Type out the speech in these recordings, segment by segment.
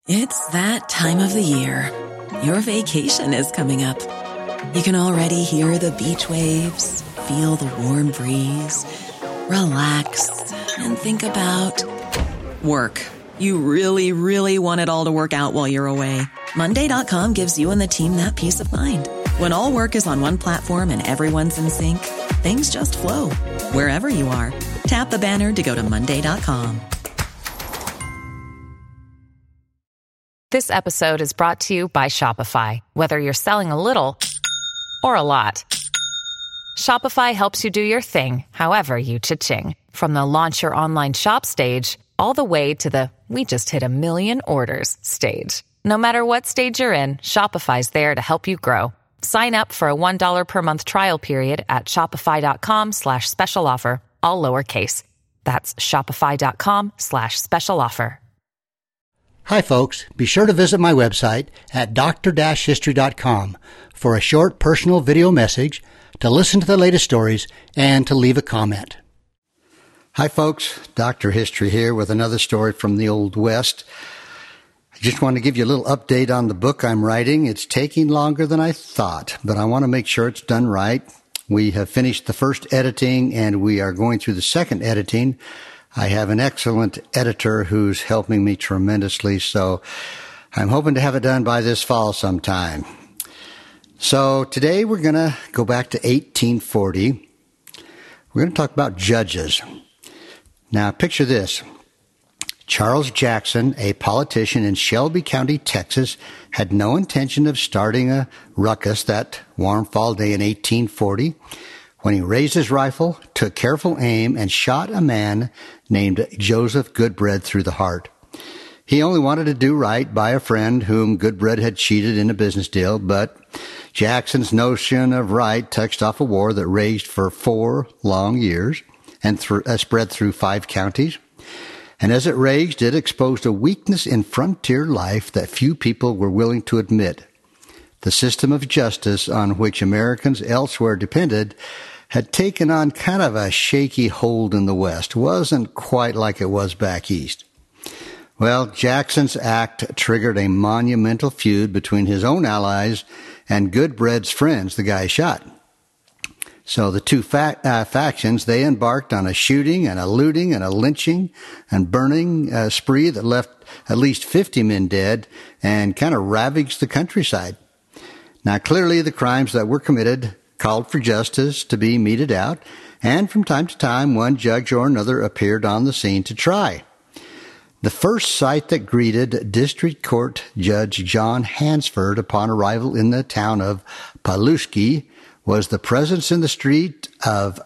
It's that time of the year. Your vacation is coming up. You can already hear the beach waves, feel the warm breeze, relax, and think about work. You really, really want it all to work out while you're away. Monday.com gives you and the team that peace of mind. When all work is on one platform and everyone's in sync, things just flow. Wherever you are, tap the banner to go to Monday.com. This episode is brought to you by Shopify. Whether you're selling a little or a lot, Shopify helps you do your thing, however you cha-ching. From the launch your online shop stage, all the way to the we just hit 1 million orders stage. No matter what stage you're in, Shopify's there to help you grow. Sign up for a $1 per month trial period at shopify.com/special offer, all lowercase. That's shopify.com/special offer. Hi folks, be sure to visit my website at dr-history.com for a short personal video message, to listen to the latest stories, and to leave a comment. Hi folks, Dr. History here with another story from the Old West. I just want to give you a little update on the book I'm writing. It's taking longer than I thought, but I want to make sure it's done right. We have finished the first editing and we are going through the second editing. I have an excellent editor who's helping me tremendously, so I'm hoping to have it done by this fall sometime. So today we're going to go back to 1840. We're going to talk about judges. Now picture this. Charles Jackson, a politician in Shelby County, Texas, had no intention of starting a ruckus that warm fall day in 1840 when he raised his rifle, took careful aim, and shot a man named Joseph Goodbread through the heart. He only wanted to do right by a friend whom Goodbread had cheated in a business deal, but Jackson's notion of right touched off a war that raged for 4 long years and spread through 5 counties. And as it raged, it exposed a weakness in frontier life that few people were willing to admit. The system of justice on which Americans elsewhere depended had taken on kind of a shaky hold in the West. Wasn't quite like it was back east. Well, Jackson's act triggered a monumental feud between his own allies and Goodbread's friends, the guy he shot. So the two factions, they embarked on a shooting and a looting and a lynching and burning spree that left at least 50 men dead and kind of ravaged the countryside. Now, clearly the crimes that were committed called for justice to be meted out, and from time to time, one judge or another appeared on the scene to try. The first sight that greeted District Court Judge John Hansford upon arrival in the town of Pulaski was the presence in the street of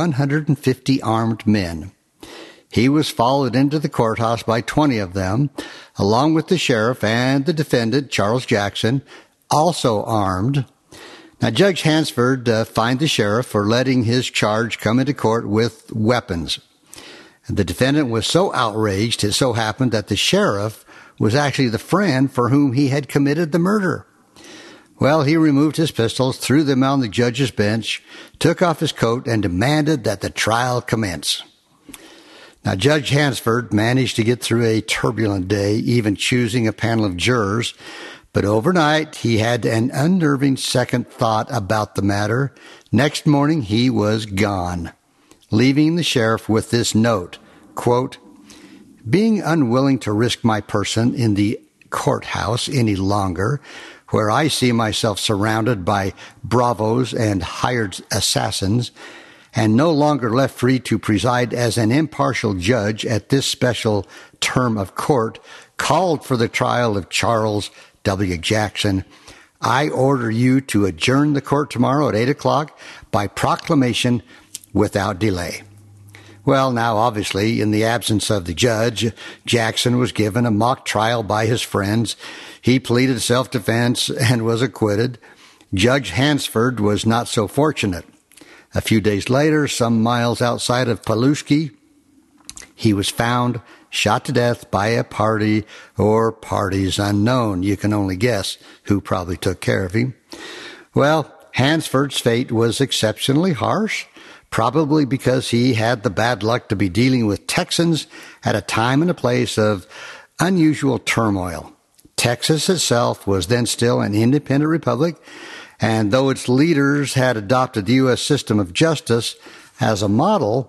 150 armed men. He was followed into the courthouse by 20 of them, along with the sheriff and the defendant, Charles Jackson, also armed. Now, Judge Hansford fined the sheriff for letting his charge come into court with weapons. The defendant was so outraged, it so happened that the sheriff was actually the friend for whom he had committed the murder. Well, he removed his pistols, threw them on the judge's bench, took off his coat, and demanded that the trial commence. Now, Judge Hansford managed to get through a turbulent day, even choosing a panel of jurors, but overnight he had an unnerving second thought about the matter. Next morning he was gone, leaving the sheriff with this note, quote, "Being unwilling to risk my person in the courthouse any longer, where I see myself surrounded by bravos and hired assassins, and no longer left free to preside as an impartial judge at this special term of court called for the trial of Charles W. Jackson, I order you to adjourn the court tomorrow at 8 o'clock by proclamation without delay." Well, now, obviously, in the absence of the judge, Jackson was given a mock trial by his friends. He pleaded self-defense and was acquitted. Judge Hansford was not so fortunate. A few days later, some miles outside of Pulaski, he was found shot to death by a party or parties unknown. You can only guess who probably took care of him. Well, Hansford's fate was exceptionally harsh, probably because he had the bad luck to be dealing with Texans at a time and a place of unusual turmoil. Texas itself was then still an independent republic, and though its leaders had adopted the U.S. system of justice as a model,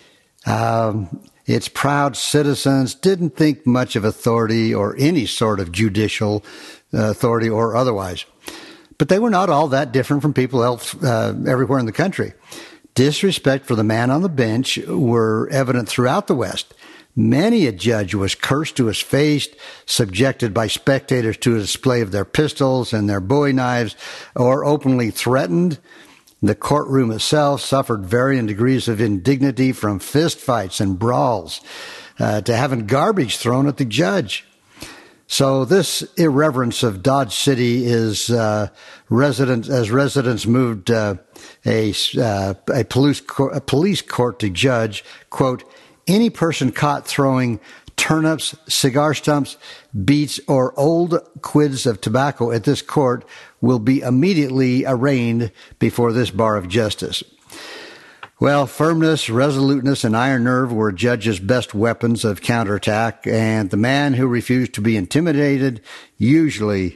its proud citizens didn't think much of authority or any sort of judicial authority or otherwise. But they were not all that different from people else everywhere in the country. Disrespect for the man on the bench were evident throughout the West. Many a judge was cursed to his face, subjected by spectators to a display of their pistols and their bowie knives, or openly threatened. The courtroom itself suffered varying degrees of indignity, from fistfights and brawls to having garbage thrown at the judge. So this irreverence of Dodge City is residents moved a police court to judge, quote, any person caught throwing turnips, cigar stumps, beets, or old quids of tobacco at this court will be immediately arraigned before this bar of justice. Well, firmness, resoluteness, and iron nerve were judges' best weapons of counterattack, and the man who refused to be intimidated usually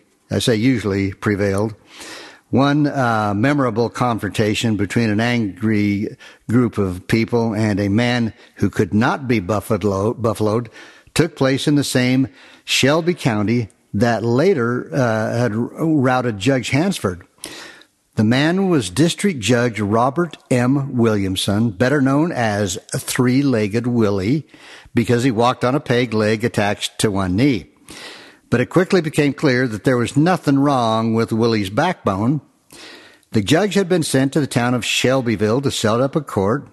prevailed. One memorable confrontation between an angry group of people and a man who could not be buffaloed took place in the same Shelby County that later had routed Judge Hansford. The man was District Judge Robert M. Williamson, better known as Three-Legged Willie, because he walked on a peg leg attached to one knee. But it quickly became clear that there was nothing wrong with Willie's backbone. The judge had been sent to the town of Shelbyville to set up a court.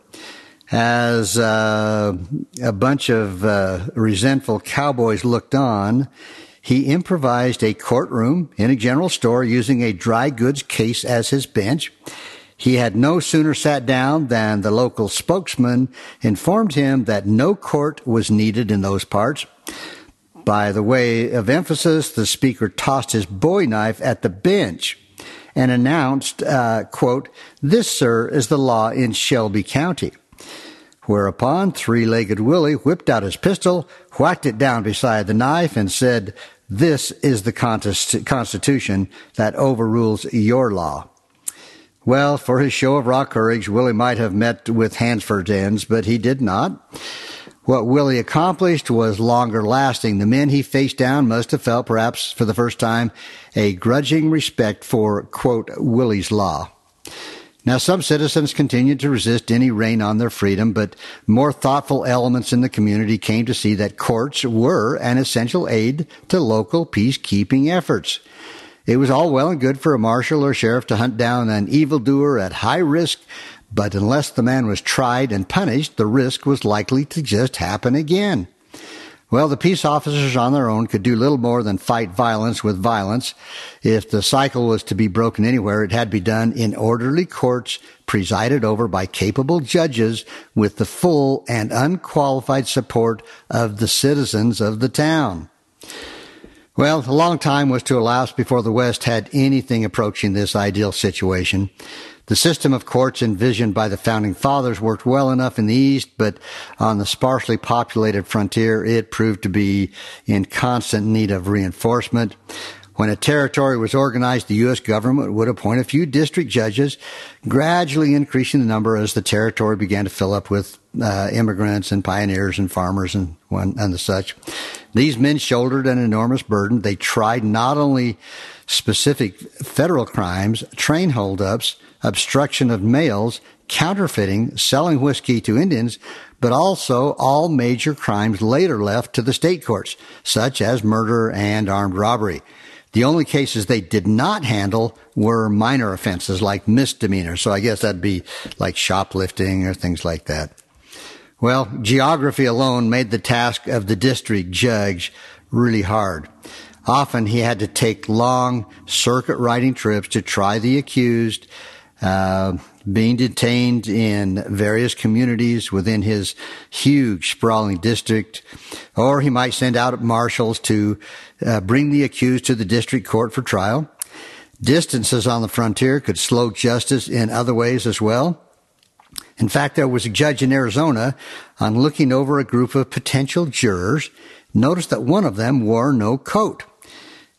As a bunch of resentful cowboys looked on, he improvised a courtroom in a general store using a dry goods case as his bench. He had no sooner sat down than the local spokesman informed him that no court was needed in those parts. By the way of emphasis, the speaker tossed his bowie knife at the bench and announced, quote, this, sir, is the law in Shelby County. Whereupon Three-Legged Willie whipped out his pistol, whacked it down beside the knife, and said, this is the Constitution that overrules your law. Well, for his show of raw courage, Willie might have met with Hansford's ends, but he did not. What Willie accomplished was longer lasting. The men he faced down must have felt, perhaps for the first time, a grudging respect for, quote, Willie's law. Now, some citizens continued to resist any rein on their freedom, but more thoughtful elements in the community came to see that courts were an essential aid to local peacekeeping efforts. It was all well and good for a marshal or sheriff to hunt down an evildoer at high risk, but unless the man was tried and punished, the risk was likely to just happen again. Well, the peace officers on their own could do little more than fight violence with violence. If the cycle was to be broken anywhere, it had to be done in orderly courts presided over by capable judges with the full and unqualified support of the citizens of the town. Well, a long time was to elapse before the West had anything approaching this ideal situation. The system of courts envisioned by the Founding Fathers worked well enough in the East, but on the sparsely populated frontier, it proved to be in constant need of reinforcement. When a territory was organized, the U.S. government would appoint a few district judges, gradually increasing the number as the territory began to fill up with immigrants and pioneers and farmers and the such. These men shouldered an enormous burden. They tried not only specific federal crimes, train holdups, obstruction of mails, counterfeiting, selling whiskey to Indians, but also all major crimes later left to the state courts, such as murder and armed robbery. The only cases they did not handle were minor offenses like misdemeanors. So I guess that'd be like shoplifting or things like that. Well, geography alone made the task of the district judge really hard. Often he had to take long circuit-riding trips to try the accused, being detained in various communities within his huge, sprawling district, or he might send out marshals to bring the accused to the district court for trial. Distances on the frontier could slow justice in other ways as well. In fact, there was a judge in Arizona, on looking over a group of potential jurors, noticed that one of them wore no coat.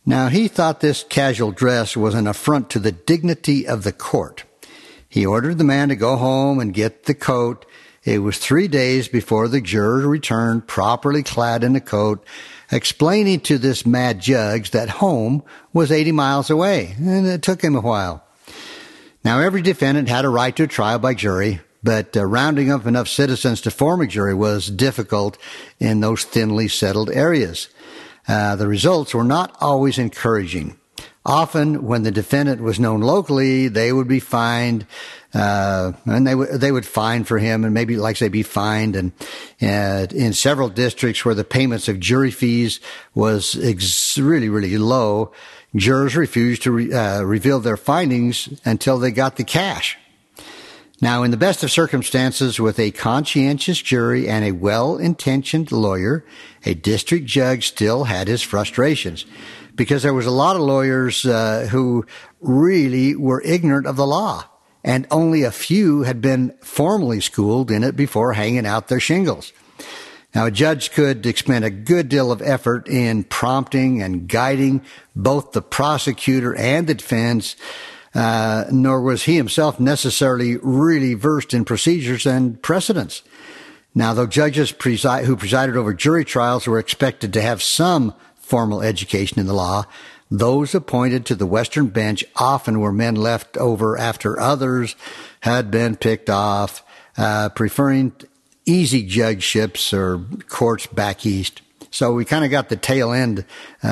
Now, he thought this casual dress was an affront to the dignity of the court. He ordered the man to go home and get the coat. It was 3 days before the juror returned, properly clad in the coat, explaining to this mad judge that home was 80 miles away, and it took him a while. Now, every defendant had a right to a trial by jury, but rounding up enough citizens to form a jury was difficult in those thinly settled areas. The results were not always encouraging. Often, when the defendant was known locally, they would be fined, and they would fine for him, and maybe, like say, be fined. And in several districts where the payments of jury fees was really, really low, jurors refused to reveal their findings until they got the cash. Now, in the best of circumstances, with a conscientious jury and a well-intentioned lawyer, a district judge still had his frustrations, because there was a lot of lawyers who really were ignorant of the law, and only a few had been formally schooled in it before hanging out their shingles. Now, a judge could expend a good deal of effort in prompting and guiding both the prosecutor and the defense, nor was he himself necessarily really versed in procedures and precedents. Now, though judges who presided over jury trials were expected to have some formal education in the law, those appointed to the Western bench often were men left over after others had been picked off, preferring easy judgeships or courts back east. So we kind of got the tail end,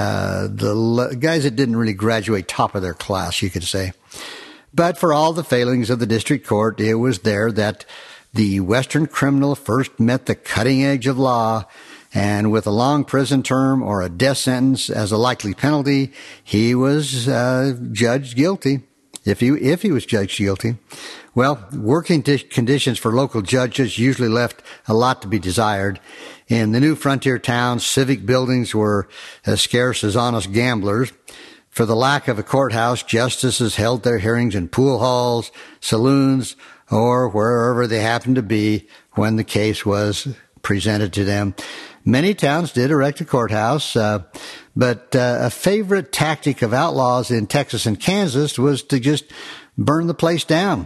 the guys that didn't really graduate top of their class, you could say. But for all the failings of the district court, it was there that the Western criminal first met the cutting edge of law, and with a long prison term or a death sentence as a likely penalty, he was judged guilty, if he was judged guilty. Well, working conditions for local judges usually left a lot to be desired. In the new frontier towns, civic buildings were as scarce as honest gamblers. For the lack of a courthouse, justices held their hearings in pool halls, saloons, or wherever they happened to be when the case was presented to them. Many towns did erect a courthouse, but a favorite tactic of outlaws in Texas and Kansas was to just burn the place down.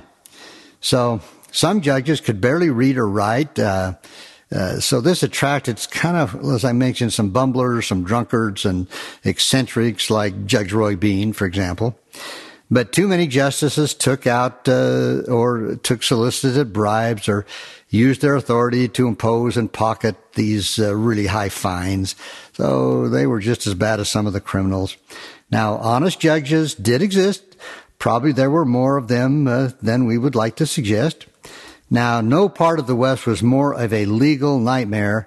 So some judges could barely read or write, so this attracted kind of, as I mentioned, some bumblers, some drunkards, and eccentrics like Judge Roy Bean, for example. But too many justices took out or took solicited bribes or used their authority to impose and pocket these really high fines. So they were just as bad as some of the criminals. Now, honest judges did exist. Probably there were more of them than we would like to suggest. Now, no part of the West was more of a legal nightmare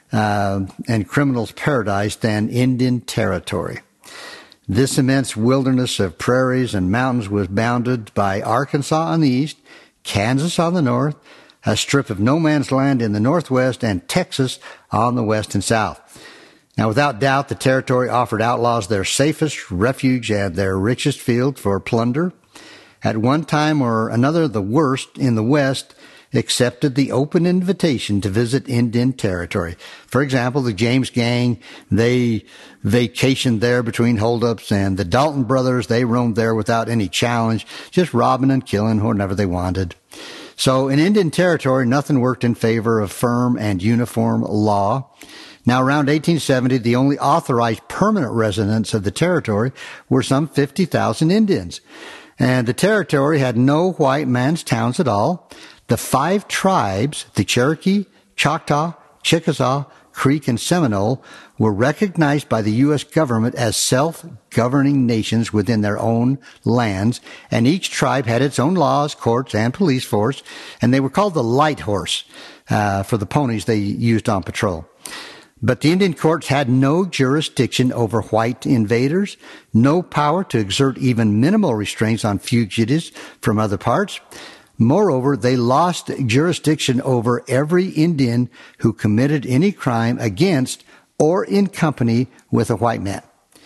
and criminal's paradise than Indian Territory. This immense wilderness of prairies and mountains was bounded by Arkansas on the east, Kansas on the north, a strip of no man's land in the northwest, and Texas on the west and south. Now, without doubt, the territory offered outlaws their safest refuge and their richest field for plunder. At one time or another, the worst in the West accepted the open invitation to visit Indian Territory. For example, the James Gang, they vacationed there between holdups, and the Dalton brothers, they roamed there without any challenge, just robbing and killing whenever they wanted. So in Indian Territory, nothing worked in favor of firm and uniform law. Now, around 1870, the only authorized permanent residents of the territory were some 50,000 Indians. And the territory had no white man's towns at all. The 5 tribes, the Cherokee, Choctaw, Chickasaw, Creek, and Seminole, were recognized by the U.S. government as self-governing nations within their own lands, and each tribe had its own laws, courts, and police force, and they were called the light horse for the ponies they used on patrol. But the Indian courts had no jurisdiction over white invaders, no power to exert even minimal restraints on fugitives from other parts. Moreover, they lost jurisdiction over every Indian who committed any crime against or in company with a white man.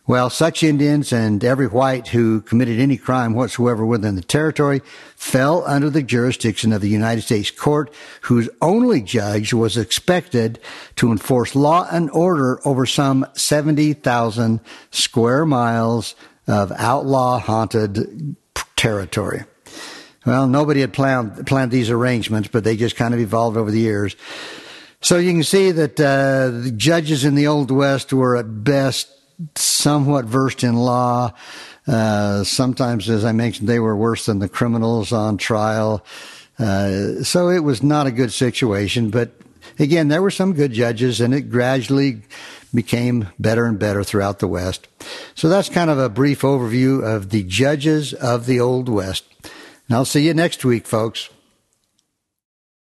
Well, such Indians and every white who committed any crime whatsoever within the territory fell under the jurisdiction of the United States court, whose only judge was expected to enforce law and order over some 70,000 square miles of outlaw-haunted territory. Well, nobody had planned these arrangements, but they just kind of evolved over the years. So you can see that the judges in the Old West were at best somewhat versed in law. Sometimes, as I mentioned, they were worse than the criminals on trial. So it was not a good situation. But again, there were some good judges, and it gradually became better and better throughout the West. So that's kind of a brief overview of the judges of the Old West. And I'll see you next week, folks.